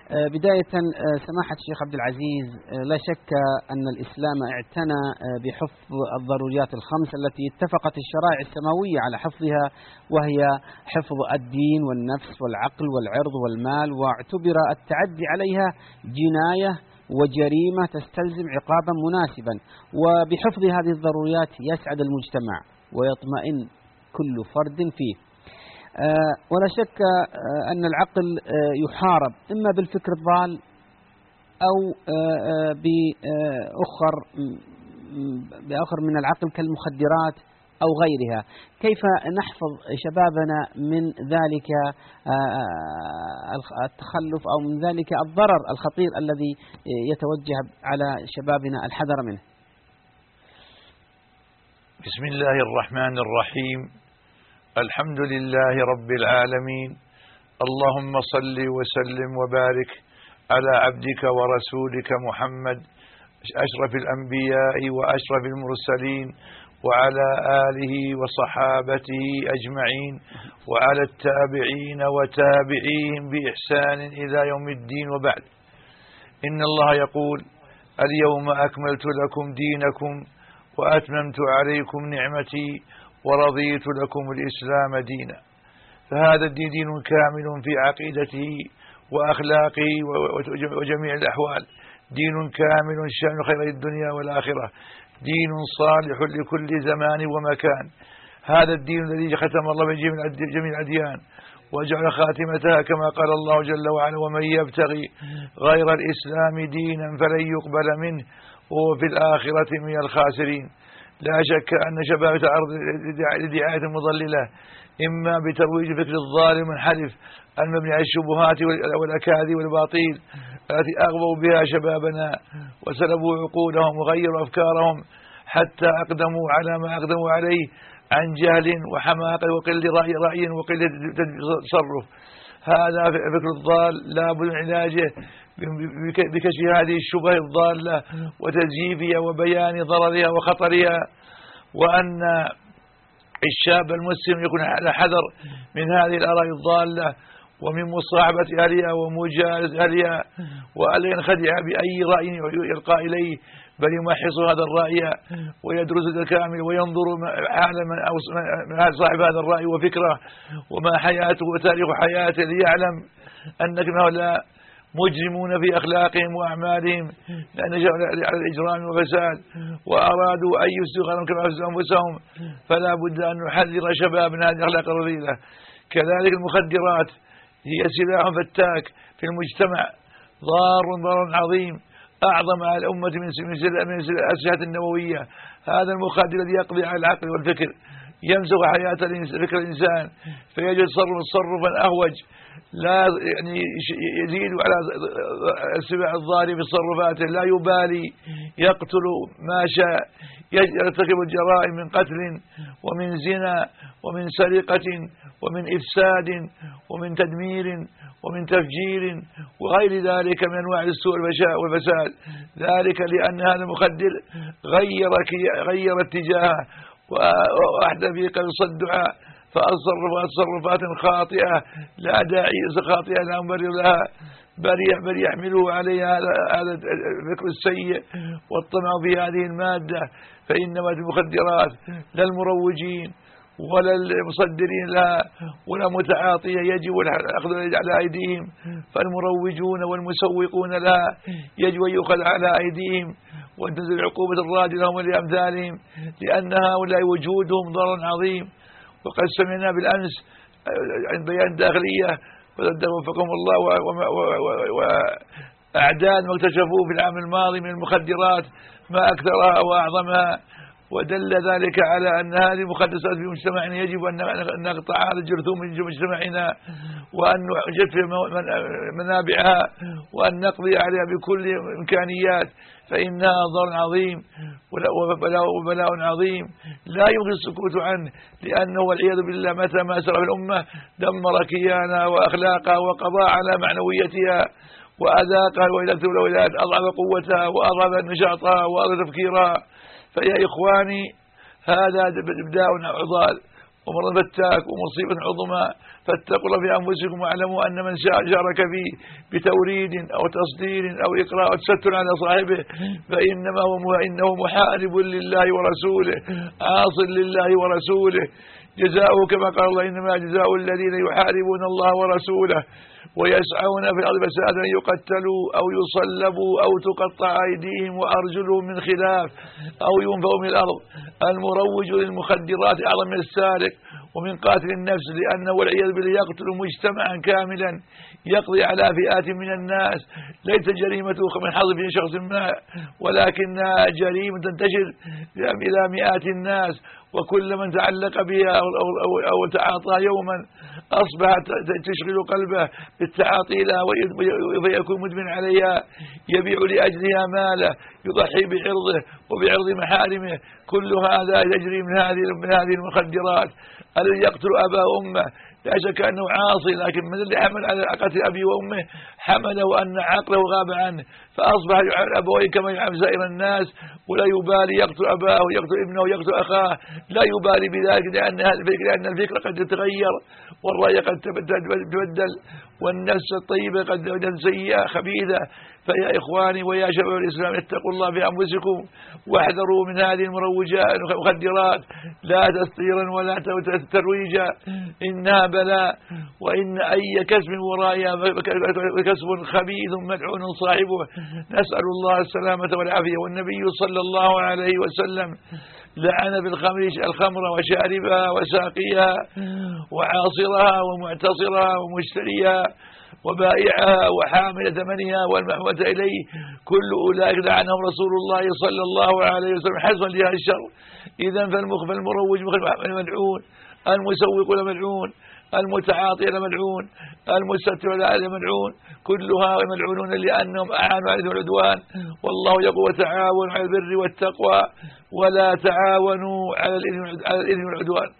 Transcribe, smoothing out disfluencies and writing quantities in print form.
بداية سماحة الشيخ عبد العزيز، لا شك أن الإسلام اعتنى بحفظ الضروريات الخمس التي اتفقت الشرائع السماوية على حفظها، وهي حفظ الدين والنفس والعقل والعرض والمال، واعتبر التعدي عليها جناية وجريمة تستلزم عقابا مناسبا. وبحفظ هذه الضروريات يسعد المجتمع ويطمئن كل فرد فيه. ولا شك أن العقل يحارب إما بالفكر الضال أو بآخر من العقل كالمخدرات أو غيرها. كيف نحفظ شبابنا من ذلك التخلف أو من ذلك الضرر الخطير الذي يتوجه على شبابنا الحذر منه؟ بسم الله الرحمن الرحيم. الحمد لله رب العالمين. اللهم صل وسلم وبارك على عبدك ورسولك محمد أشرف الأنبياء وأشرف المرسلين، وعلى آله وصحابته أجمعين، وعلى التابعين وتابعيهم بإحسان إلى يوم الدين، وبعد. إن الله يقول: اليوم أكملت لكم دينكم وأتممت عليكم نعمتي ورضيت لكم الإسلام دينا. فهذا الدين دين كامل في عقيدته وأخلاقه وجميع الأحوال، دين كامل شامل خير الدنيا والآخرة، دين صالح لكل زمان ومكان. هذا الدين الذي ختم الله بجميع الأديان وجعل خاتمتها كما قال الله جل وعلا: ومن يبتغي غير الإسلام دينا فلن يقبل منه وهو في الآخرة من الخاسرين. لا شك أن شباب تعرض لدعاية مضللة، إما بترويج فكر الظالم المنحرف المبني على الشبهات والأكاذيب والباطيل التي أغووا بها شبابنا وسلبوا عقولهم وغيروا أفكارهم حتى أقدموا على ما أقدموا عليه عن جهل وحماقة وقل رأي وقل تصرف. هذا فكر الضال لا بد من علاجه بكشف هذه الشبه الضالة وتزييفها وبيان ضررها وخطرها، وأن الشاب المسلم يكون على حذر من هذه الآراء الضالة ومن مصاحبة أهلها ومجالسة أهلها، وألا ينخدع بأي رأي يلقى إليه، بل يمحص هذا الرأي ويدرس الكامل وينظر حال من صاحب هذا الرأي وفكره وما حياته وتاريخ حياته، ليعلم أن هؤلاء مجرمون في أخلاقهم وأعمالهم، لأن جاءوا على الإجرام والفساد وأرادوا أن يسلقوا كما يفسدوا أنفسهم. فلا بد أن نحذر شبابنا هذه الأخلاق الرذيلة. كذلك المخدرات هي سلاح فتاك في المجتمع، ضار عظيم أعظم على الأمة من الأسلحة النووية. هذا المخدر الذي يقضي على العقل والفكر، يمسخ حياة فكر الإنسان، فيجد تصرفا أهوج لا يعني يزيد على السبع الظالم في تصرفاته، لا يبالي، يقتل ما شاء، يرتكب الجرائم من قتل ومن زنا ومن سرقة ومن إفساد ومن تدمير ومن تفجير وغير ذلك من أنواع السوء والفساد. ذلك لأن هذا المخدر غير اتجاهه وأحدث في قصة الدعاء، فتصرفات خاطئة لا داعي خاطئة لا مبرر لها، بل يحمله عليها هذا الفكر السيء والطمع في هذه المادة. فإنما المخدرات لا المروجين ولا المصدرين لها ولا متعاطية يجب الأخذ على أيديهم، فالمروجون والمسوقون لها يجب أن يؤخذ على أيديهم وتنزل عقوبة الرادع لهم ولأمثالهم، لأن هؤلاء وجودهم ضرر عظيم. وقد سمعنا بالأمس عن بيان داخلية وفقهم الله وأعداد ما اكتشفوه في العام الماضي من المخدرات ما أكثرها وأعظمها، ودل ذلك على أن هذه المخدرات في مجتمعنا يجب أن نقطع هذا الجرثوم من مجتمعنا وأن نجفف منابعها وأن نقضي عليها بكل الإمكانيات، فإنها ضرر عظيم وبلاء عظيم لا يمكن السكوت عنه، لأنه والعياذ بالله متى ما سر في الأمة دمر كيانها وأخلاقها وقضى على معنويتها وأذاقها الولايات أضعف قوتها وأضعف نشاطها وأضعف تفكيرها. فيا إخواني هذا إبداء عضال ومرض فتاك ومصيبة عظمى، فاتقوا الله في أنفسكم واعلموا أن من شارك فيه بتوريد أو تصدير أو إقراء أو تستر على صاحبه إنه محارب لله ورسوله عاص لله ورسوله، جزاؤه كما قال الله إنما جزاء الذين يحاربون الله ورسوله ويسعون في الأرض فسادا أن يقتلوا أو يصلبوا أو تقطع أيديهم وأرجلهم من خلاف أو ينفوا من الأرض. المروج للمخدرات أعظم من السارق ومن قاتل النفس، لأنه والعياذ بالله يقتل مجتمعا كاملا، يقضي على فئات من الناس، ليس جريمته من حظ في شخص ما، ولكنها جريمة تنتشر إلى مئات الناس، وكل من تعلق بها أو تعاطى يوما أصبح تشغل قلبه بالتعاطي لها ويكون مدمن عليها، يبيع لأجلها ماله، يضحي بعرضه وبعرض محارمه، كل هذا يجري من هذه المخدرات. الذي يقتل أبا وأمه لا شك أنه عاصي، لكن من الذي حمل على قتل أبي وأمه حمله أن عقله غاب عنه، فأصبح يعامل أبويه كما يعامل سائر الناس، ولا يبالي، يقتل أباه ويقتل ابنه ويقتل أخاه، لا يبالي بذلك، لأن الفكر قد يتغير والرأي قد تبدل والنفس الطيبة قد سيئة خبيثة. فيا إخواني ويا شباب الإسلام اتقوا الله في أنفسكم واحذروا من هذه المروجات المخدرات، لا تسطيرا ولا ترويجا، إنها بلاء، وإن أي كسب ورائها كسب خبيث ملعون صاحبه، نسأل الله السلامة والعافية. والنبي صلى الله عليه وسلم لعن بالخمر وشاربها وساقيها وعاصرها ومعتصرها ومشتريها وبائعها وحامل ثمنها والمحوة إليه، كل أولئك لعنهم رسول الله صلى الله عليه وسلم حسبا لهذا الشر. إذن فالمروج ملعون، المسوق ملعون، المتعاطي ملعون، المستتر ملعون، كلها ملعونون لأنهم أعانوا على العدوان. والله يقول وتعاونوا على البر والتقوى ولا تعاونوا على الإثم والعدوان.